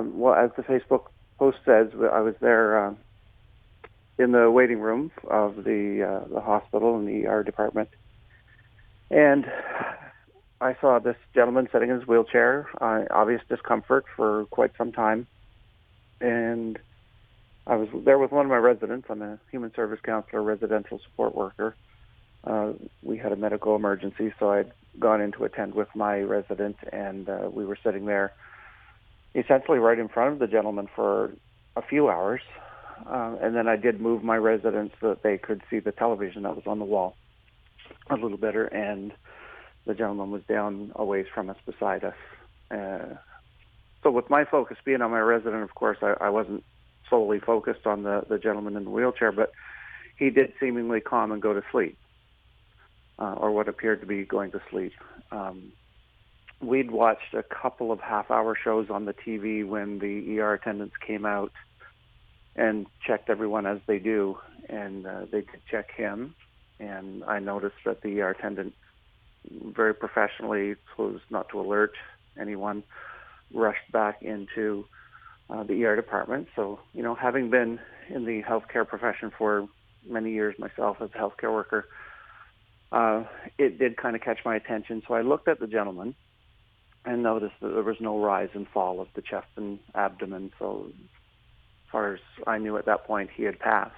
Well, as the Facebook post says, I was there in the waiting room of the hospital in the ER department, and I saw this gentleman sitting in his wheelchair, obvious discomfort for quite some time, and I was there with one of my residents. I'm a human service counselor, residential support worker. We had a medical emergency, so I'd gone in to attend with my resident, and we were sitting there essentially right in front of the gentleman for a few hours. And then I did move my residents so that they could see the television that was on the wall a little better, and the gentleman was down a ways from us beside us. So with my focus being on my resident, of course, I wasn't solely focused on the gentleman in the wheelchair, but he did seemingly calm and go to sleep, or what appeared to be going to sleep. We'd watched a couple of half-hour shows on the TV when the ER attendants came out and checked everyone as they do, and they did check him, and I noticed that the ER attendant very professionally, so as not to alert anyone, rushed back into the ER department. So, having been in the healthcare profession for many years myself as a healthcare worker, it did kind of catch my attention. So I looked at the gentleman and noticed that there was no rise and fall of the chest and abdomen. So as far as I knew at that point, he had passed.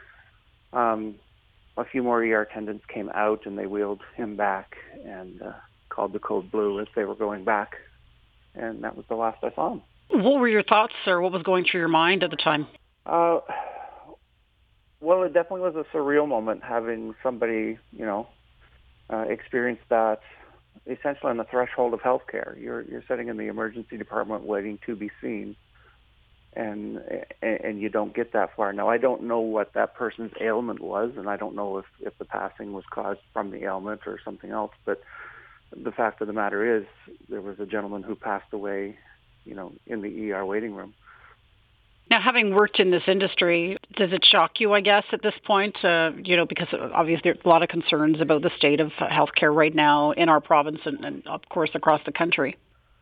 A few more ER attendants came out and they wheeled him back and called the code blue as they were going back. And that was the last I saw him. What were your thoughts, or what was going through your mind at the time? Well, it definitely was a surreal moment having somebody, experience that essentially on the threshold of healthcare. You're sitting in the emergency department waiting to be seen, and you don't get that far. Now, I don't know what that person's ailment was, and I don't know if the passing was caused from the ailment or something else, but the fact of the matter is there was a gentleman who passed away, in the ER waiting room. Now, having worked in this industry, does it shock you, I guess, at this point? Because obviously there's a lot of concerns about the state of healthcare right now in our province and of course, across the country.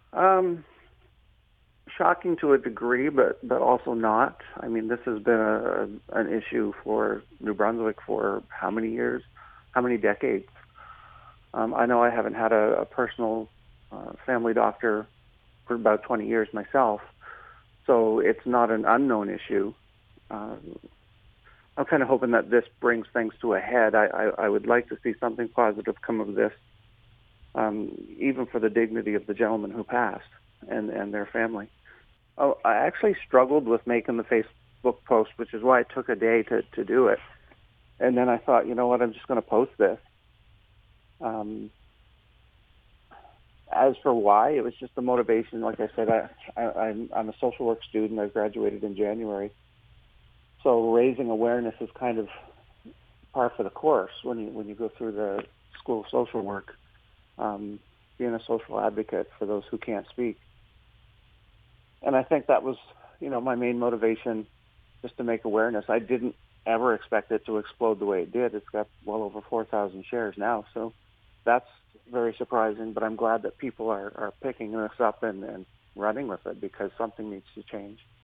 Shocking to a degree, but also not. I mean, this has been an issue for New Brunswick for how many years, how many decades? I know I haven't had a personal family doctor for about 20 years myself, so it's not an unknown issue. I'm kind of hoping that this brings things to a head. I would like to see something positive come of this, even for the dignity of the gentleman who passed and their family. Oh, I actually struggled with making the Facebook post, which is why it took a day to do it. And then I thought, you know what, I'm just going to post this. As for why, it was just the motivation. Like I said, I'm a social work student. I graduated in January. So raising awareness is kind of par for the course when you go through the school of social work, being a social advocate for those who can't speak. And I think that was, my main motivation, just to make awareness. I didn't ever expect it to explode the way it did. It's got well over 4,000 shares now, so that's very surprising. But I'm glad that people are picking this up and running with it, because something needs to change.